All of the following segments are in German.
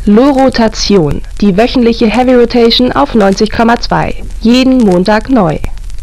Lo-Rotation, die wöchentliche Heavy Rotation auf 90,2. Jeden Montag neu.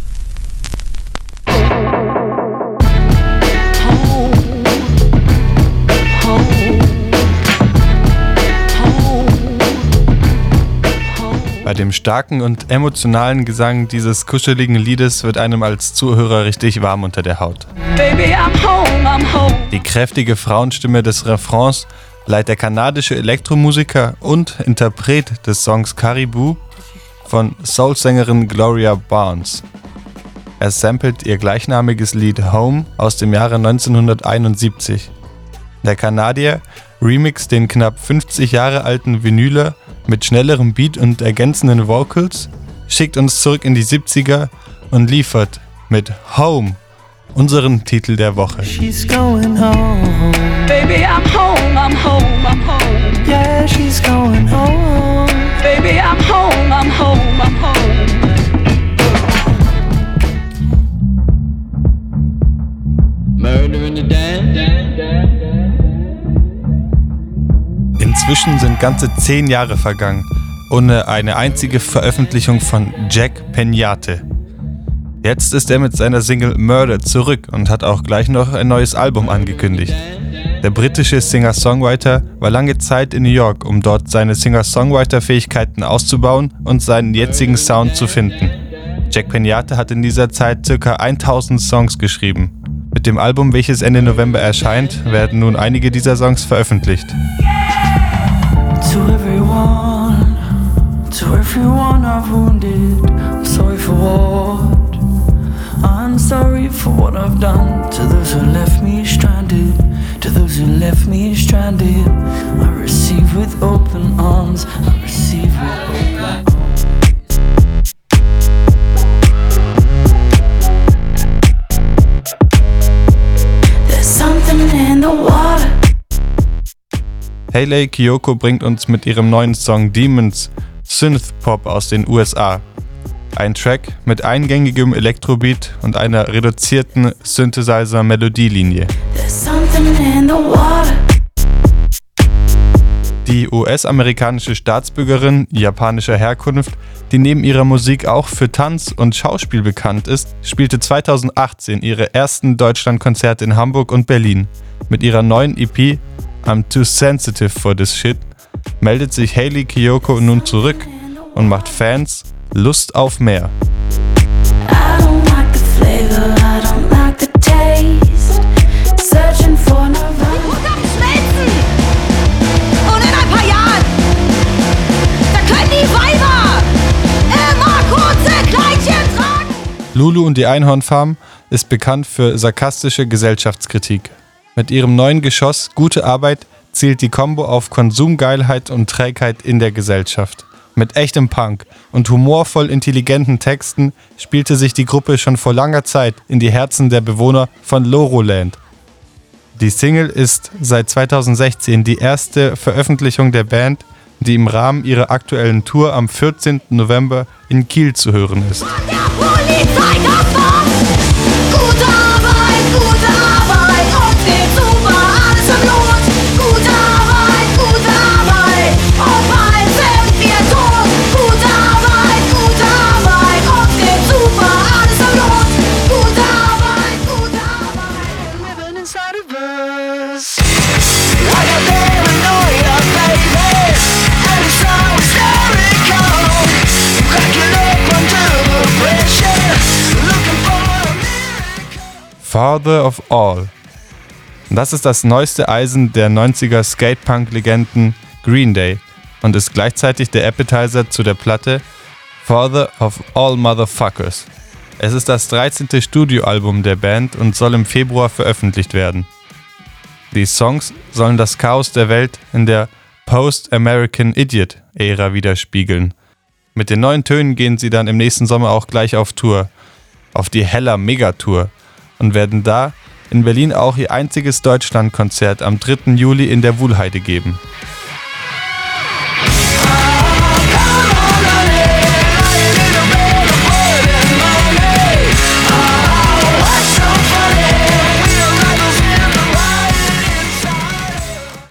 Bei dem starken und emotionalen Gesang dieses kuscheligen Liedes wird einem als Zuhörer richtig warm unter der Haut. Baby, I'm home. Die kräftige Frauenstimme des Refrains leiht der kanadische Elektromusiker und Interpret des Songs Caribou von Soul-Sängerin Gloria Barnes. Er samplet ihr gleichnamiges Lied Home aus dem Jahre 1971. Der Kanadier remixt den knapp 50 Jahre alten Vinyler mit schnellerem Beat und ergänzenden Vocals, schickt uns zurück in die 70er und liefert mit Home unseren Titel der Woche. She's going home. Baby, I'm home. Yeah, she's going home. Baby, I'm home. Murder in the dance. Inzwischen sind ganze 10 Jahre vergangen, ohne eine einzige Veröffentlichung von Jack Peñate. Jetzt ist er mit seiner Single Murder zurück und hat auch gleich noch ein neues Album angekündigt. Der britische Singer-Songwriter war lange Zeit in New York, um dort seine Singer-Songwriter-Fähigkeiten auszubauen und seinen jetzigen Sound zu finden. Jack Peñate hat in dieser Zeit ca. 1000 Songs geschrieben. Mit dem Album, welches Ende November erscheint, werden nun einige dieser Songs veröffentlicht. To everyone I've wounded, I'm sorry for what? I'm sorry for what I've done. To those who left me stranded, I receive with open arms, I receive with open arms. There's something in the water. Hayley Kiyoko bringt uns mit ihrem neuen Song Demons Synth-Pop aus den USA. Ein Track mit eingängigem Elektrobeat und einer reduzierten Synthesizer-Melodielinie. Die US-amerikanische Staatsbürgerin japanischer Herkunft, die neben ihrer Musik auch für Tanz und Schauspiel bekannt ist, spielte 2018 ihre ersten Deutschlandkonzerte in Hamburg und Berlin. Mit ihrer neuen EP I'm Too Sensitive for This Shit meldet sich Hayley Kiyoko nun zurück und macht Fans Lust auf mehr. Lulu und die Einhornfarm ist bekannt für sarkastische Gesellschaftskritik. Mit ihrem neuen Geschoss Gute Arbeit zielt die Combo auf Konsumgeilheit und Trägheit in der Gesellschaft. Mit echtem Punk und humorvoll intelligenten Texten spielte sich die Gruppe schon vor langer Zeit in die Herzen der Bewohner von Loroland. Die Single ist seit 2016 die erste Veröffentlichung der Band, die im Rahmen ihrer aktuellen Tour am 14. November in Kiel zu hören ist. Father of All. Das ist das neueste Eisen der 90er Skatepunk-Legenden Green Day und ist gleichzeitig der Appetizer zu der Platte Father of All Motherfuckers. Es ist das 13. Studioalbum der Band und soll im Februar veröffentlicht werden. Die Songs sollen das Chaos der Welt in der Post-American Idiot-Ära widerspiegeln. Mit den neuen Tönen gehen sie dann im nächsten Sommer auch gleich auf Tour, auf die Hella Megatour, und werden da in Berlin auch ihr einziges Deutschlandkonzert am 3. Juli in der Wuhlheide geben.